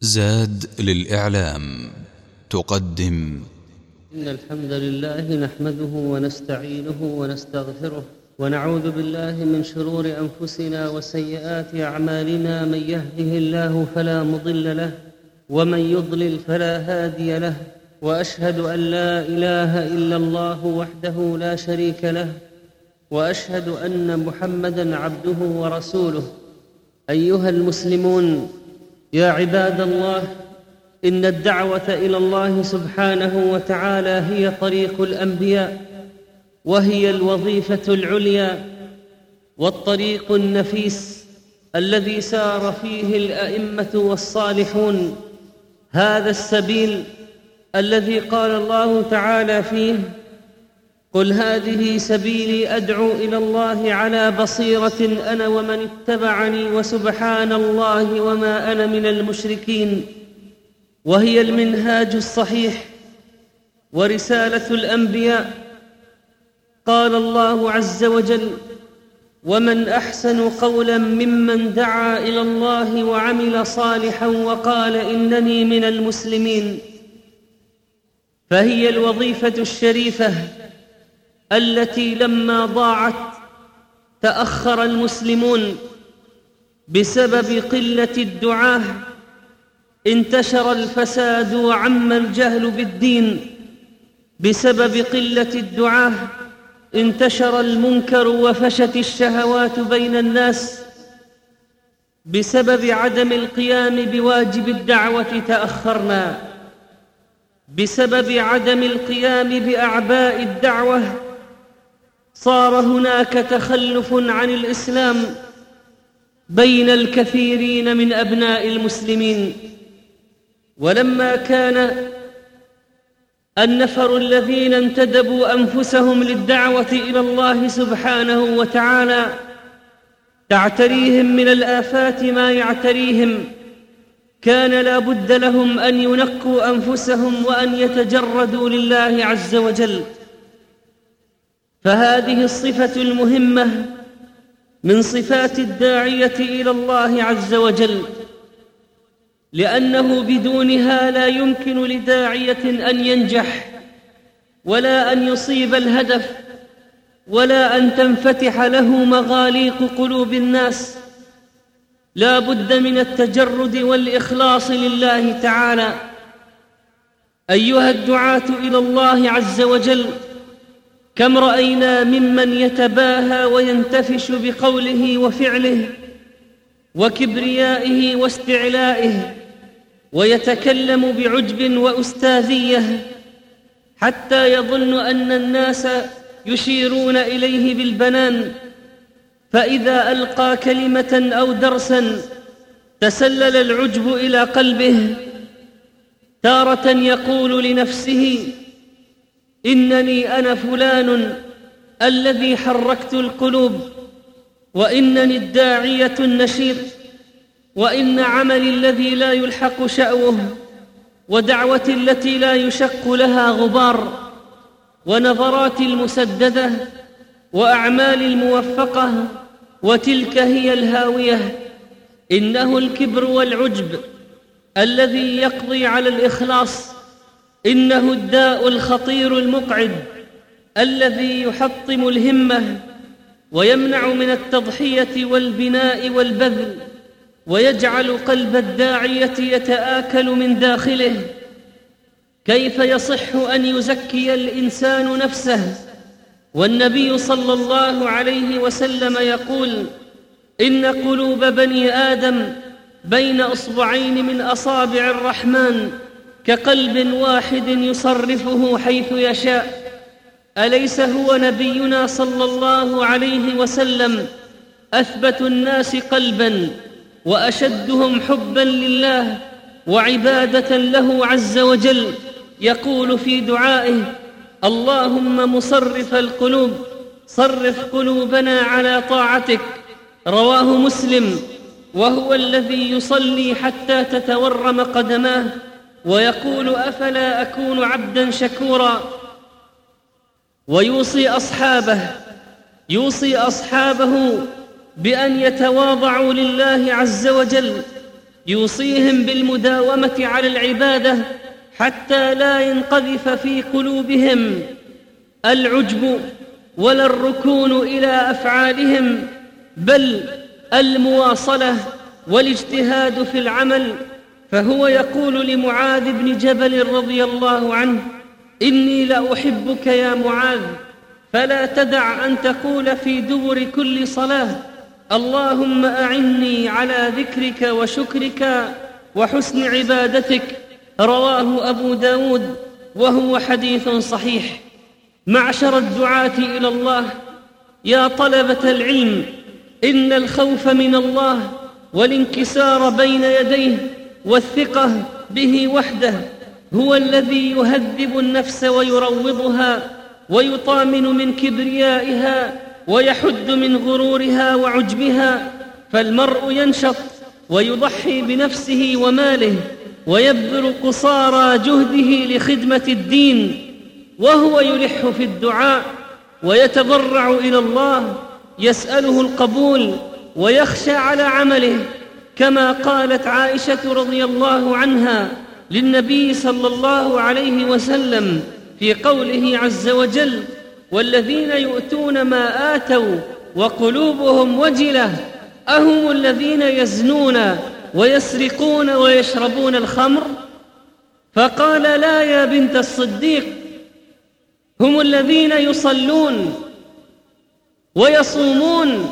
زاد للإعلام تقدم. إن الحمد لله نحمده ونستعينه ونستغفره ونعوذ بالله من شرور أنفسنا وسيئات أعمالنا. من يهده الله فلا مضل له ومن يضلل فلا هادي له، وأشهد أن لا إله إلا الله وحده لا شريك له، وأشهد أن محمدًا عبده ورسوله. أيها المسلمون، يا عباد الله، إن الدعوة إلى الله سبحانه وتعالى هي طريق الأنبياء، وهي الوظيفة العليا والطريق النفيس الذي سار فيه الأئمة والصالحون. هذا السبيل الذي قال الله تعالى فيه: قل هذه سبيلي أدعو إلى الله على بصيرة أنا ومن اتبعني وسبحان الله وما أنا من المشركين. وهي المنهاج الصحيح ورسالة الأنبياء. قال الله عز وجل: ومن أحسن قولا ممن دعا إلى الله وعمل صالحا وقال إنني من المسلمين. فهي الوظيفة الشريفة التي لما ضاعت تأخر المسلمون بسبب قلة الدعاة، انتشر الفساد وعم الجهل بالدين. بسبب قلة الدعاة انتشر المنكر وفشت الشهوات بين الناس. بسبب عدم القيام بواجب الدعوة تأخرنا. بسبب عدم القيام بأعباء الدعوة صار هناك تخلف عن الإسلام بين الكثيرين من أبناء المسلمين. ولما كان النفر الذين انتدبوا أنفسهم للدعوة إلى الله سبحانه وتعالى تعتريهم من الآفات ما يعتريهم، كان لا بد لهم أن ينقوا أنفسهم وأن يتجردوا لله عز وجل. فهذه الصفة المهمة من صفات الداعية إلى الله عز وجل، لأنه بدونها لا يمكن لداعية أن ينجح ولا أن يصيب الهدف ولا أن تنفتح له مغاليق قلوب الناس. لا بد من التجرد والإخلاص لله تعالى. أيها الدعاة إلى الله عز وجل، كم رأينا ممن يتباهى وينتفش بقوله وفعله وكبريائه واستعلائه، ويتكلم بعجب وأستاذية حتى يظن أن الناس يشيرون إليه بالبنان، فإذا ألقى كلمة أو درسا تسلل العجب إلى قلبه. تارة يقول لنفسه: إنني أنا فلان الذي حركت القلوب، وإنني الداعية النشيط، وإن عملي الذي لا يلحق شأوه، ودعوتي التي لا يشق لها غبار، ونظراتي المسددة، وأعمالي الموفقة، وتلك هي الهاوية. إنه الكبر والعجب الذي يقضي على الإخلاص. إنه الداء الخطير المقعد الذي يحطم الهمة ويمنع من التضحية والبناء والبذل، ويجعل قلب الداعية يتآكل من داخله. كيف يصح أن يزكي الإنسان نفسه والنبي صلى الله عليه وسلم يقول: إن قلوب بني آدم بين أصبعين من أصابع الرحمن كقلب واحد يصرفه حيث يشاء. أليس هو نبينا صلى الله عليه وسلم أثبت الناس قلبا وأشدهم حبا لله وعبادة له عز وجل؟ يقول في دعائه: اللهم مصرف القلوب صرف قلوبنا على طاعتك. رواه مسلم. وهو الذي يصلي حتى تتورم قدماه ويقول: أفلا أكون عبدا شكورا. ويوصي أصحابه بأن يتواضعوا لله عز وجل يوصيهم بالمداومة على العبادة حتى لا ينقذف في قلوبهم العجب ولا الركون إلى أفعالهم، بل المواصلة والاجتهاد في العمل. فهو يقول لمعاذ بن جبل رضي الله عنه: إني لأحبك يا معاذ، فلا تدع أن تقول في دبر كل صلاة: اللهم أعني على ذكرك وشكرك وحسن عبادتك. رواه أبو داود وهو حديث صحيح. معشر الدعاة إلى الله، يا طلبة العلم، إن الخوف من الله والانكسار بين يديه والثقة به وحده هو الذي يهذب النفس ويروضها ويطامن من كبريائها ويحد من غرورها وعجبها. فالمرء ينشط ويضحي بنفسه وماله ويبذل قصارى جهده لخدمة الدين، وهو يلح في الدعاء ويتضرع إلى الله يسأله القبول ويخشى على عمله، كما قالت عائشة رضي الله عنها للنبي صلى الله عليه وسلم في قوله عز وجل: والذين يؤتون ما آتوا وقلوبهم وجلة أهم الذين يزنون ويسرقون ويشربون الخمر؟ فقال: لا يا بنت الصديق، هم الذين يصلون ويصومون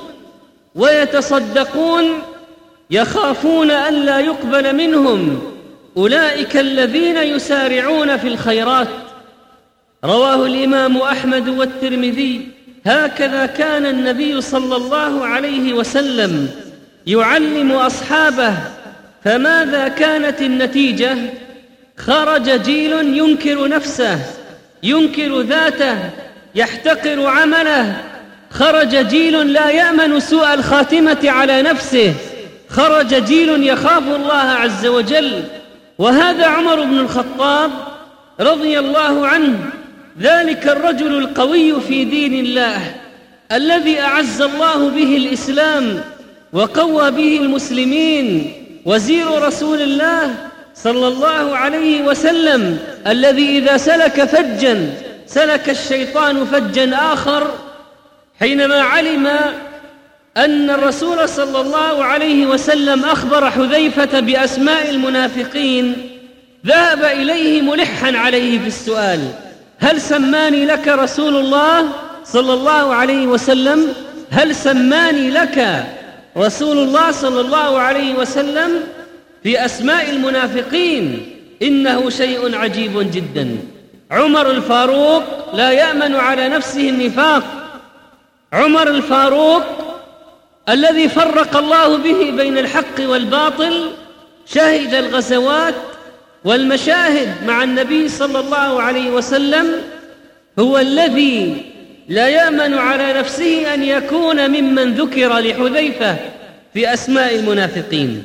ويتصدقون يخافون ألا يقبل منهم، أولئك الذين يسارعون في الخيرات. رواه الإمام أحمد والترمذي. هكذا كان النبي صلى الله عليه وسلم يعلم أصحابه، فماذا كانت النتيجة؟ خرج جيل ينكر نفسه، ينكر ذاته، يحتقر عمله. خرج جيل لا يأمن سوء الخاتمة على نفسه، خرج جيل يخاف الله عز وجل. وهذا عمر بن الخطاب رضي الله عنه، ذلك الرجل القوي في دين الله الذي أعز الله به الإسلام وقوى به المسلمين، وزير رسول الله صلى الله عليه وسلم، الذي إذا سلك فجا سلك الشيطان فجا آخر. حينما علم أن الرسول صلى الله عليه وسلم أخبر حذيفة بأسماء المنافقين، ذهب إليه ملحا عليه في السؤال: هل سماني لك رسول الله صلى الله عليه وسلم؟ هل سماني لك رسول الله صلى الله عليه وسلم في أسماء المنافقين؟ إنه شيء عجيب جدا. عمر الفاروق لا يأمن على نفسه النفاق، عمر الفاروق الذي فرق الله به بين الحق والباطل، شهد الغزوات والمشاهد مع النبي صلى الله عليه وسلم، هو الذي لا يأمن على نفسه أن يكون ممن ذكر لحذيفة في أسماء المنافقين.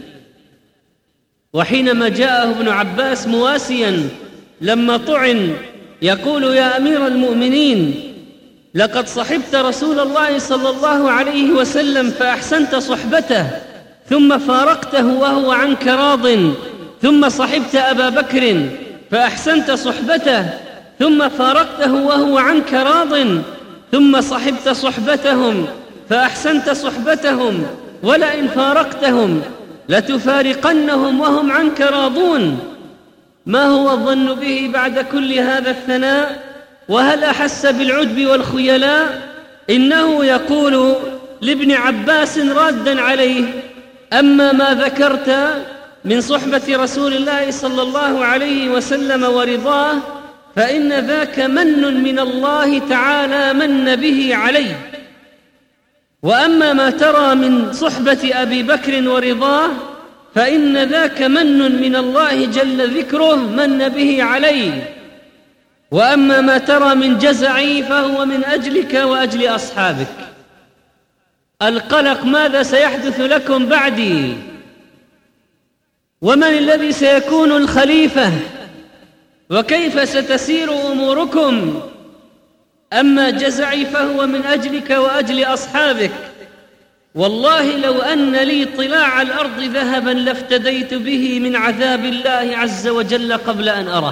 وحينما جاءه ابن عباس مواسيا لما طعن يقول: يا أمير المؤمنين، لقد صحبت رسول الله صلى الله عليه وسلم فأحسنت صحبته، ثم فارقته وهو عنك راض، ثم صحبت أبا بكر فأحسنت صحبته، ثم فارقته وهو عنك راض، ثم صحبت صحبتهم فأحسنت صحبتهم، ولئن فارقتهم لتفارقنهم وهم عنك راضون. ما هو الظن به بعد كل هذا الثناء؟ وهل أحس بالعجب والخيلاء؟ إنه يقول لابن عباس رادا عليه: أما ما ذكرت من صحبة رسول الله صلى الله عليه وسلم ورضاه فإن ذاك من من الله تعالى من به عليه، وأما ما ترى من صحبة أبي بكر ورضاه فإن ذاك من الله جل ذكره من به عليه، وأما ما ترى من جزعي فهو من أجلك وأجل أصحابك. القلق ماذا سيحدث لكم بعدي؟ ومن الذي سيكون الخليفة؟ وكيف ستسير والله لو أن لي طلاع الأرض ذهبا لافتديت به من عذاب الله عز وجل قبل أن أراه.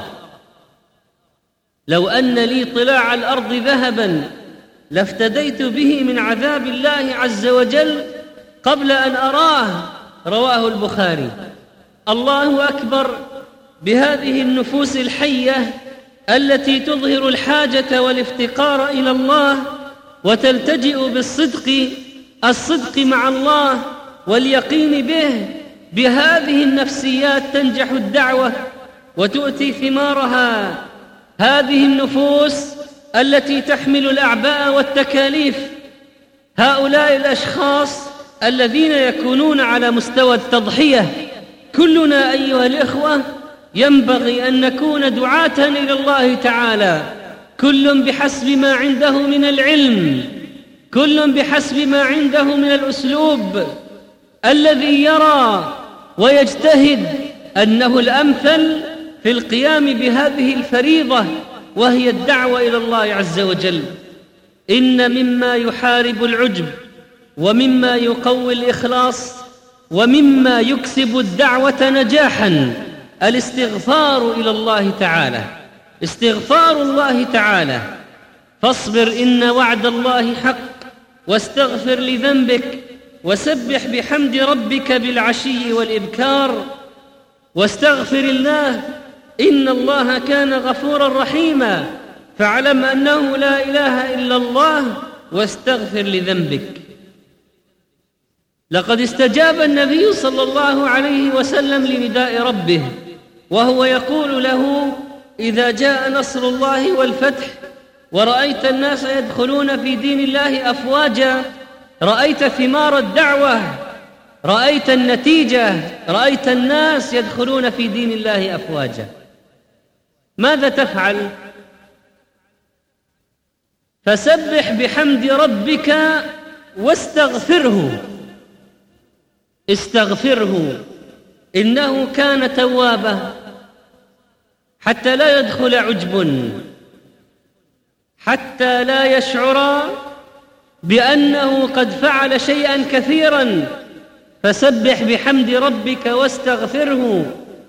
لو أن لي طلاع الأرض ذهبا لافتديت به من عذاب الله عز وجل قبل أن أراه. رواه البخاري. الله أكبر بهذه النفوس الحية التي تظهر الحاجة والافتقار إلى الله وتلتجئ الصدق مع الله واليقين به. بهذه النفسيات تنجح الدعوة وتؤتي ثمارها. هذه النفوس التي تحمل الأعباء والتكاليف، هؤلاء الأشخاص الذين يكونون على مستوى التضحية. كلنا أيها الإخوة ينبغي أن نكون دعاة إلى الله تعالى، كل بحسب ما عنده من العلم، كل بحسب ما عنده من الأسلوب الذي يرى ويجتهد أنه الأمثل في القيام بهذه الفريضة، وهي الدعوة إلى الله عز وجل. إن مما يحارب العجب ومما يقوي الإخلاص ومما يكسب الدعوة نجاحا الاستغفار إلى الله تعالى. استغفار الله تعالى. فاصبر إن وعد الله حق، واستغفر لذنبك، وسبح بحمد ربك بالعشي والإبكار، واستغفر الله إن الله كان غفورا رحيما. فاعلم أنه لا إله إلا الله واستغفر لذنبك. لقد استجاب النبي صلى الله عليه وسلم لنداء ربه، وهو يقول له: إذا جاء نصر الله والفتح ورأيت الناس يدخلون في دين الله أفواجا، رأيت ثمار الدعوة، رأيت النتيجة، رأيت الناس يدخلون في دين الله أفواجا، ماذا تفعل؟ فسبح بحمد ربك واستغفره. استغفره إنه كان توابا، حتى لا يدخل عجب، حتى لا يشعر بأنه قد فعل شيئا كثيرا. فسبح بحمد ربك واستغفره.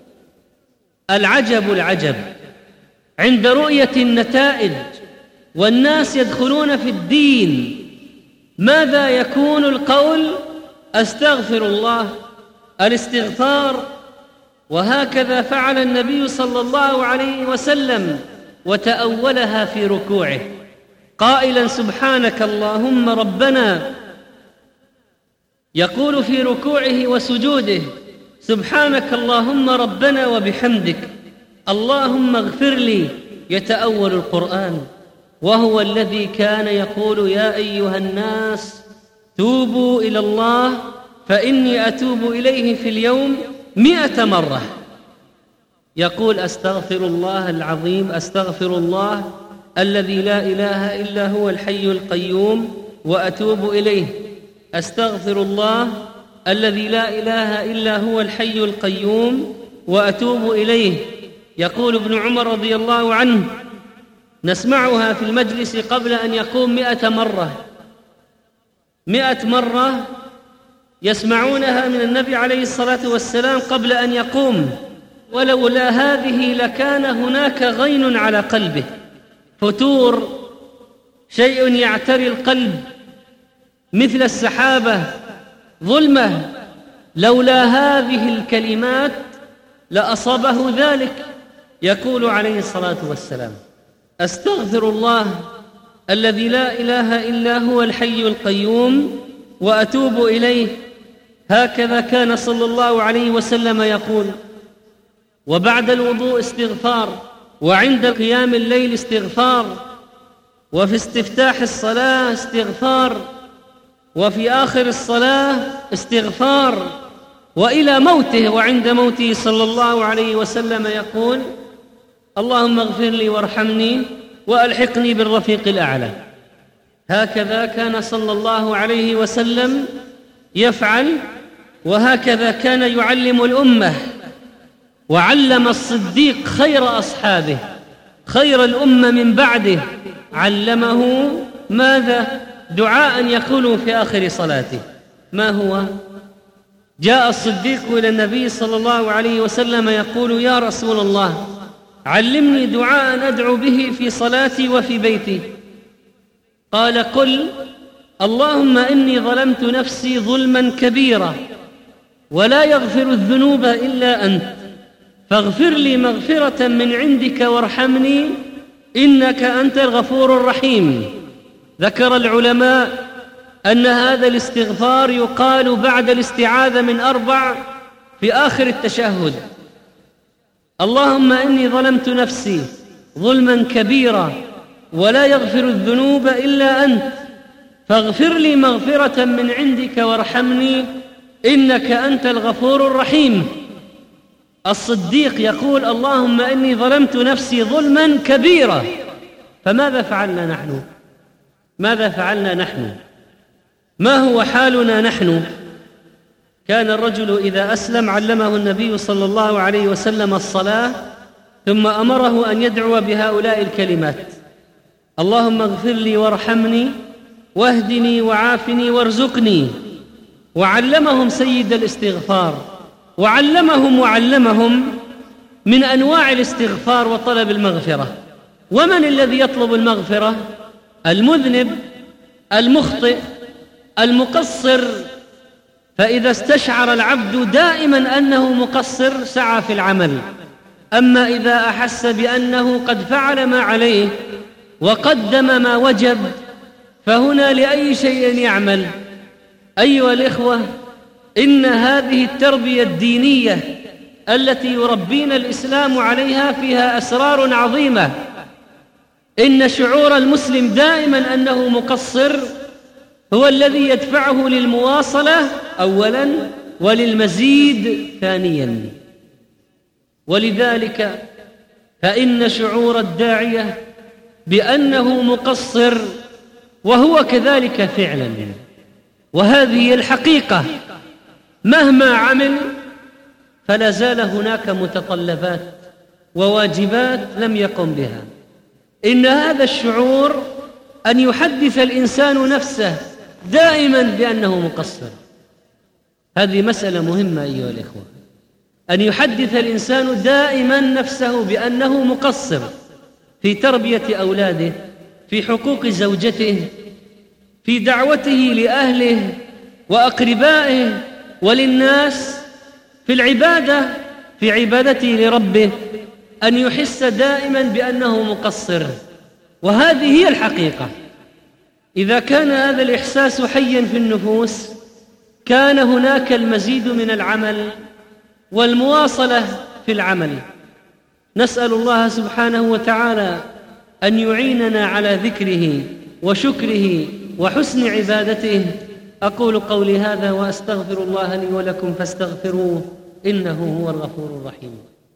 العجب عند رؤية النتائج والناس يدخلون في الدين، ماذا يكون القول؟ أستغفر الله، الاستغفار. وهكذا فعل النبي صلى الله عليه وسلم، وتأولها في ركوعه قائلا: سبحانك اللهم ربنا. يقول في ركوعه وسجوده: سبحانك اللهم ربنا وبحمدك اللهم اغفر لي. يتأول القرآن، وهو الذي كان يقول: يا أيها الناس توبوا إلى الله فإني أتوب إليه في اليوم 100 مرة. يقول: أستغفر الله العظيم، أستغفر الله الذي لا إله إلا هو الحي القيوم وأتوب إليه. أستغفر الله الذي لا إله إلا هو الحي القيوم وأتوب إليه. يقول ابن عمر رضي الله عنه: نسمعها في المجلس قبل أن يقوم 100 مرة. 100 مرة يسمعونها من النبي عليه الصلاة والسلام قبل أن يقوم. ولولا هذه لكان هناك غين على قلبه، فتور، شيء يعتري القلب مثل السحابة، ظلمة. لولا هذه الكلمات لأصابه ذلك. يقول عليه الصلاة والسلام: أستغفر الله الذي لا إله إلا هو الحي القيوم وأتوب إليه. هكذا كان صلى الله عليه وسلم يقول. وبعد الوضوء استغفار، وعند قيام الليل استغفار، وفي استفتاح الصلاة استغفار، وفي آخر الصلاة استغفار، وإلى موته وعند موته صلى الله عليه وسلم يقول: اللهم اغفر لي وارحمني وألحقني بالرفيق الأعلى. هكذا كان صلى الله عليه وسلم يفعل، وهكذا كان يعلم الأمة. وعلم الصديق خير أصحابه، خير الأمة من بعده، علمه ماذا؟ دعاء يقول في آخر صلاته: ما هو؟ جاء الصديق إلى النبي صلى الله عليه وسلم يقول: يا رسول الله، علمني دعاء أدعو به في صلاتي وفي بيتي. قال: قل: اللهم إني ظلمت نفسي ظلما كبيرا ولا يغفر الذنوب إلا أنت، فاغفر لي مغفرة من عندك وارحمني إنك أنت الغفور الرحيم. ذكر العلماء أن هذا الاستغفار يقال بعد الاستعاذة من 4 في آخر التشهد: اللهم إني ظلمت نفسي ظلما كبيرا ولا يغفر الذنوب إلا أنت، فاغفر لي مغفرة من عندك وارحمني إنك أنت الغفور الرحيم. الصديق يقول: اللهم إني ظلمت نفسي ظلما كبيرا. فماذا فعلنا نحن؟ ماذا فعلنا نحن؟ ما هو حالنا نحن؟ كان الرجل إذا أسلم علمه النبي صلى الله عليه وسلم الصلاة، ثم أمره أن يدعو بهؤلاء الكلمات: اللهم اغفر لي وارحمني واهدني وعافني وارزقني. وعلمهم سيد الاستغفار، وعلمهم من أنواع الاستغفار وطلب المغفرة. ومن الذي يطلب المغفرة؟ المذنب، المخطئ، المقصر. فإذا استشعر العبد دائما أنه مقصر سعى في العمل. أما إذا أحس بأنه قد فعل ما عليه وقدم ما وجب، فهنا لأي شيء يعمل. أيها الإخوة، إن هذه التربية الدينية التي يربينا الإسلام عليها فيها أسرار عظيمة. إن شعور المسلم دائما أنه مقصر هو الذي يدفعه للمواصلة أولا وللمزيد ثانيا. ولذلك فإن شعور الداعية بأنه مقصر وهو كذلك فعلا، وهذه الحقيقة، مهما عمل فلا زال هناك متطلبات وواجبات لم يقم بها. إن هذا الشعور أن يحدث الإنسان نفسه دائما بأنه مقصر، هذه مسألة مهمة أيها الإخوة، أن يحدث الإنسان دائما نفسه بأنه مقصر في تربية أولاده، في حقوق زوجته، في دعوته لأهله وأقربائه وللناس، في العبادة، في عبادته لربه، أن يحس دائما بأنه مقصر. وهذه هي الحقيقة. إذا كان هذا الإحساس حيا في النفوس كان هناك المزيد من العمل والمواصلة في العمل. نسأل الله سبحانه وتعالى أن يعيننا على ذكره وشكره وحسن عبادته. أقول قولي هذا وأستغفر الله لي ولكم فاستغفروه إنه هو الغفور الرحيم.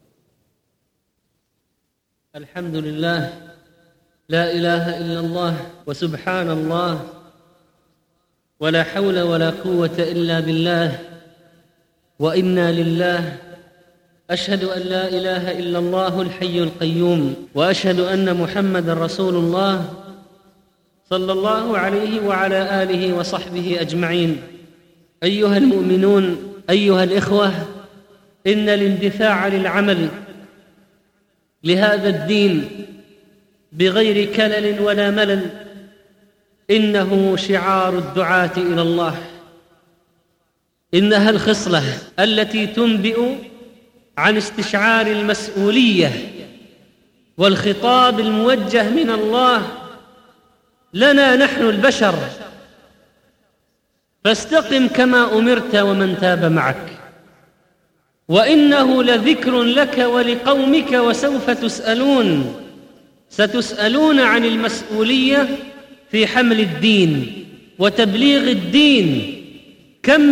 الحمد لله، لا إله إلا الله، وسبحان الله، ولا حول ولا قوة إلا بالله، وإنا لله. أشهد أن لا إله إلا الله الحي القيوم، وأشهد أن محمدًا رسول الله صلى الله عليه وعلى آله وصحبه أجمعين. أيها المؤمنون، أيها الإخوة، إن الاندفاع للعمل لهذا الدين بغير كلل ولا ملل إنه شعار الدعاة إلى الله. إنها الخصلة التي تنبئ عن استشعار المسؤولية والخطاب الموجه من الله لنا نحن البشر: فاستقم كما أمرت ومن تاب معك، وإنه لذكر لك ولقومك وسوف تسألون. ستسألون عن المسؤولية في حمل الدين وتبليغ الدين. كم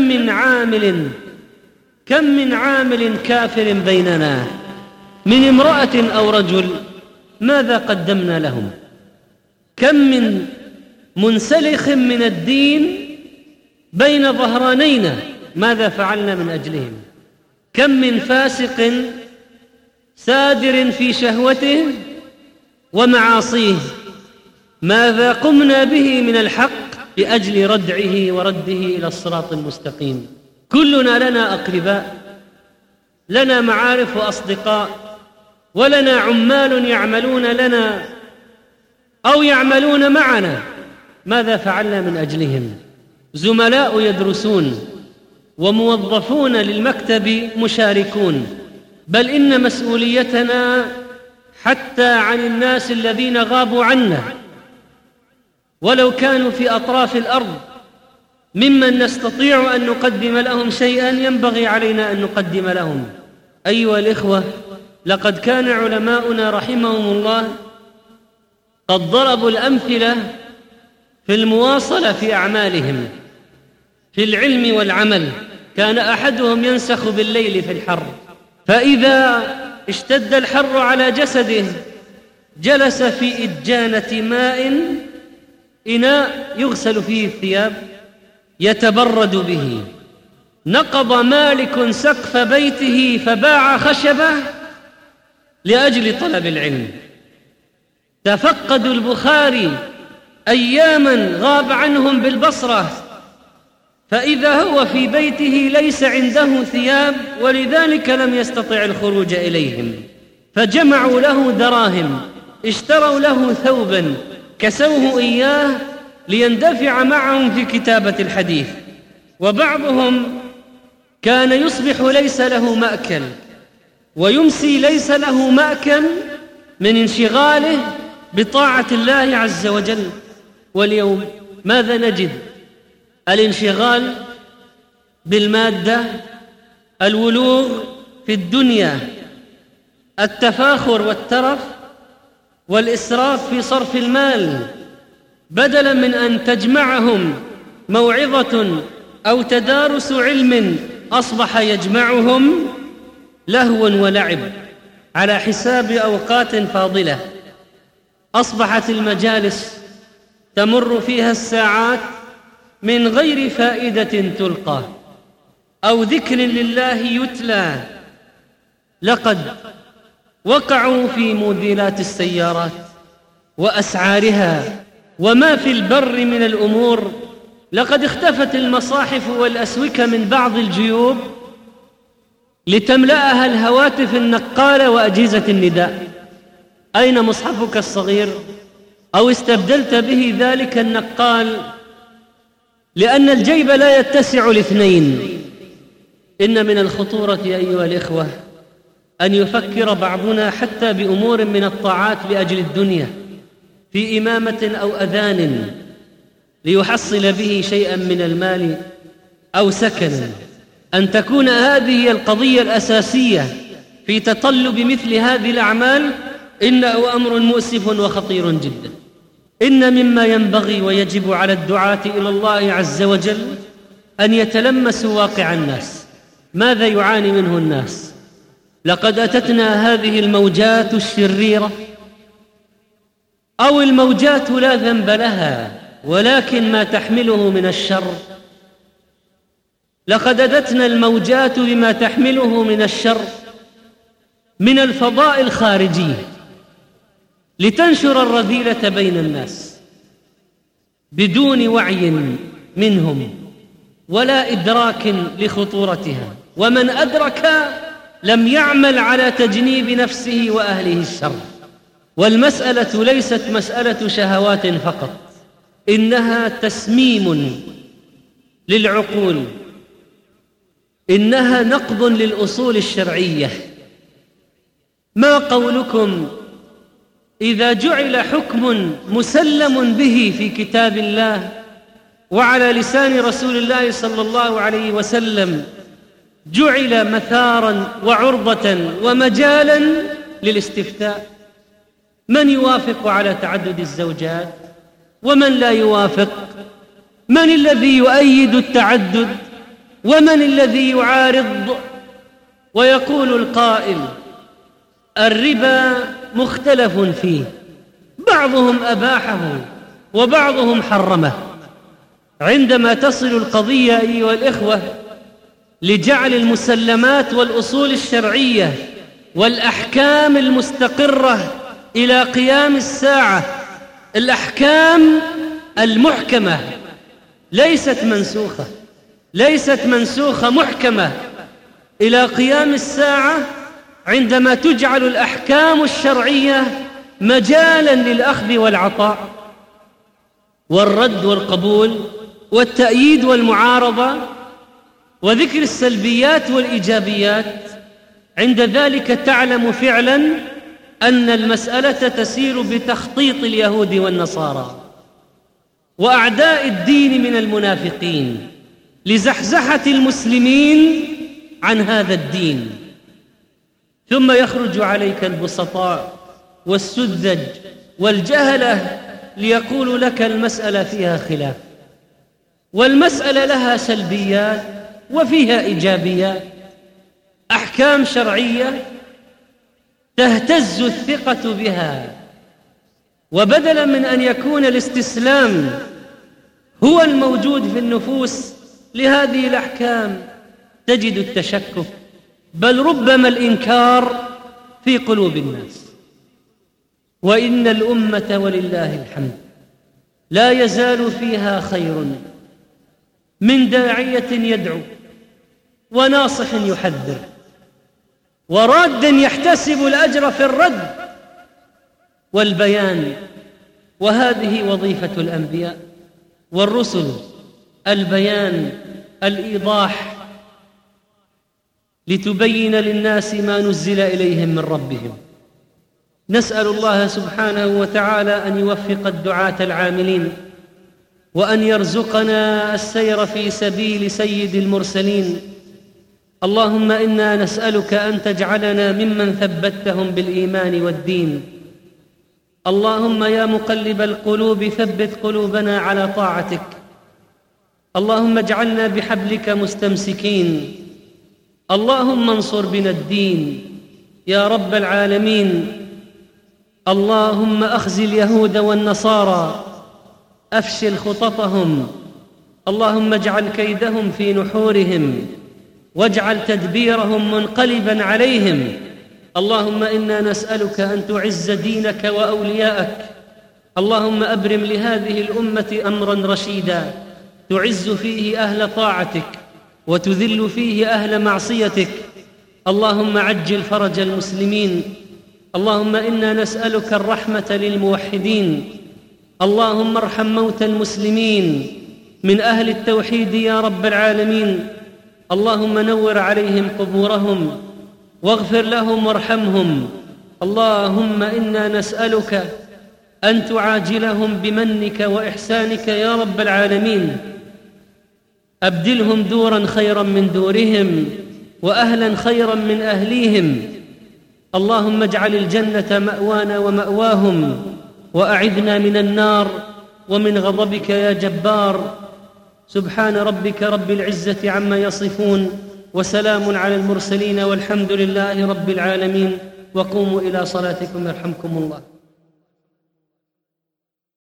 من عامل كافر بيننا، من امرأة أو رجل، ماذا قدمنا لهم؟ كم من منسلخ من الدين بين ظهرانينا، ماذا فعلنا من أجلهم؟ كم من فاسق سادر في شهوته ومعاصيه، ماذا قمنا به من الحق لأجل ردعه ورده إلى الصراط المستقيم. كلنا لنا أقرباء، لنا معارف وأصدقاء، ولنا عمال يعملون لنا أو يعملون معنا. ماذا فعلنا من أجلهم؟ زملاء يدرسون وموظفون للمكتب مشاركون، بل إن مسؤوليتنا حتى عن الناس الذين غابوا عنا ولو كانوا في أطراف الأرض، ممن نستطيع أن نقدم لهم شيئا ينبغي علينا أن نقدم لهم. أيها الإخوة، لقد كان علماؤنا رحمهم الله قد ضربوا الأمثلة في المواصلة في أعمالهم في العلم والعمل. كان أحدهم ينسخ بالليل في الحر، فإذا اشتد الحر على جسده جلس في إدجانة ماء، إناء يغسل فيه الثياب، يتبرد به. نقض مالك سقف بيته فباع خشبة لأجل طلب العلم. تفقدوا البخاري أياما غاب عنهم بالبصرة، فإذا هو في بيته ليس عنده ثياب، ولذلك لم يستطع الخروج إليهم، فجمعوا له دراهم، اشتروا له ثوبا كسوه إياه ليندفع معهم في كتابة الحديث. وبعضهم كان يصبح ليس له مأكل ويمسي ليس له مأكل من انشغاله بطاعة الله عز وجل. واليوم ماذا نجد؟ الانشغال بالمادة، الولوغ في الدنيا، التفاخر والترف والإسراف في صرف المال، بدلا من أن تجمعهم موعظة أو تدارس علم أصبح يجمعهم لهو ولعب على حساب أوقات فاضلة. أصبحت المجالس تمر فيها الساعات من غير فائدة تلقى أو ذكر لله يتلى. لقد وقعوا في موديلات السيارات وأسعارها وما في البر من الأمور. لقد اختفت المصاحف والأسوكة من بعض الجيوب لتملأها الهواتف النقالة وأجهزة النداء. أين مصحفك الصغير؟ أو استبدلت به ذلك النقال لأن الجيب لا يتسع لاثنين. إن من الخطورة أيها الإخوة أن يفكر بعضنا حتى بأمور من الطاعات لأجل الدنيا، في إمامة أو أذان ليحصل به شيئا من المال أو سكن، أن تكون هذه هي القضية الأساسية في تطلب مثل هذه الأعمال. إنه أمر مؤسف وخطير جدا. إن مما ينبغي ويجب على الدعاة إلى الله عز وجل أن يتلمسوا واقع الناس. ماذا يعاني منه الناس؟ لقد أتتنا هذه الموجات الشريرة، أو الموجات لا ذنب لها ولكن ما تحمله من الشر. لقد أتتنا الموجات بما تحمله من الشر من الفضاء الخارجي لتنشر الرذيلة بين الناس بدون وعي منهم ولا إدراك لخطورتها. ومن أدرك لم يعمل على تجنيب نفسه وأهله الشر. والمسألة ليست مسألة شهوات فقط، إنها تسميم للعقول، إنها نقض للأصول الشرعية. ما قولكم إذا جعل حكم مسلم به في كتاب الله وعلى لسان رسول الله صلى الله عليه وسلم جعل مثاراً وعرضة ومجالاً للاستفتاء؟ من يوافق على تعدد الزوجات ومن لا يوافق؟ من الذي يؤيد التعدد ومن الذي يعارض؟ ويقول القائل الربا مختلف فيه، بعضهم أباحه وبعضهم حرمه. عندما تصل القضية أيها الإخوة لجعل المسلمات والأصول الشرعية والأحكام المستقرة إلى قيام الساعة، الأحكام المحكمة ليست منسوخة محكمة إلى قيام الساعة، عندما تجعل الأحكام الشرعية مجالا للأخذ والعطاء والرد والقبول والتأييد والمعارضة وذكر السلبيات والإيجابيات. عند ذلك تعلم فعلا أن المسألة تسير بتخطيط اليهود والنصارى وأعداء الدين من المنافقين لزحزحة المسلمين عن هذا الدين. ثم يخرج عليك البسطاء والسذج والجهلة ليقولوا لك المسألة فيها خلاف، والمسألة لها سلبيات وفيها إيجابيات، أحكام شرعية تهتز الثقة بها، وبدلا من أن يكون الاستسلام هو الموجود في النفوس لهذه الأحكام تجد التشكك، بل ربما الإنكار في قلوب الناس. وإن الأمة ولله الحمد لا يزال فيها خير من داعية يدعو وناصح يحذر وراد يحتسب الأجر في الرد والبيان. وهذه وظيفة الأنبياء والرسل، البيان، الإيضاح، لتبين للناس ما نزل إليهم من ربهم. نسأل الله سبحانه وتعالى أن يوفق الدعاة العاملين، وأن يرزقنا السير في سبيل سيد المرسلين. اللهم إنا نسألك أن تجعلنا ممن ثبتهم بالإيمان والدين. اللهم يا مقلب القلوب ثبت قلوبنا على طاعتك. اللهم اجعلنا بحبلك مستمسكين. اللهم انصر بنا الدين يا رب العالمين. اللهم أخزي اليهود والنصارى، أفشل خططهم. اللهم اجعل كيدهم في نحورهم، واجعل تدبيرهم منقلبا عليهم. اللهم إنا نسألك أن تعز دينك وأولياءك. اللهم أبرم لهذه الأمة أمرا رشيدا تعز فيه أهل طاعتك وتذل فيه أهل معصيتك. اللهم عجل فرج المسلمين. اللهم إنا نسألك الرحمة للموحدين. اللهم ارحم موتى المسلمين من أهل التوحيد يا رب العالمين. اللهم نور عليهم قبورهم واغفر لهم وارحمهم. اللهم إنا نسألك أن تعاجلهم بمنك وإحسانك يا رب العالمين. أبدلهم دورا خيرا من دورهم وأهلا خيرا من أهليهم. اللهم اجعل الجنة مأوانا ومأواهم، وأعذنا من النار ومن غضبك يا جبار. سبحان ربك رب العزة عما يصفون، وسلام على المرسلين، والحمد لله رب العالمين. وقوموا إلى صلاتكم يرحمكم الله.